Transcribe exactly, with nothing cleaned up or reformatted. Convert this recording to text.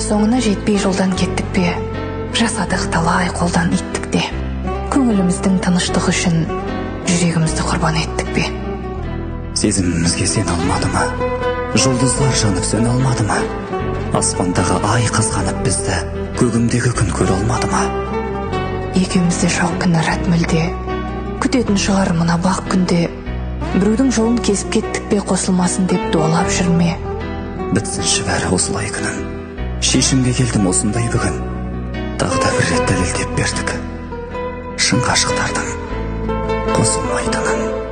соңына жетпей жолдан кеттік пе, жасадық талай қолдан иттік те, көңіліміздің тыныштығы үшін жүрегімізді құрбан еттік пе. Сезімімізге сен алмады ма? Жұлдызлар жанып сön алмады ма? Аспандағы ай қызғанып бізді, көгімдегі күн көре алмады ма? Екеумізде жоқ кінәрат мүлде, күтетін шығар мына бақ күнде, біреудің жолын кесіп кеттік пе, қосылмасын деп дуалап жүрме. Бітсінші бәрі осылай күнім, шешімге келдім осындай бүгін. Тағы да бір рет дәлелдеп бердік, шын ғашықтардың қосылмайтынын.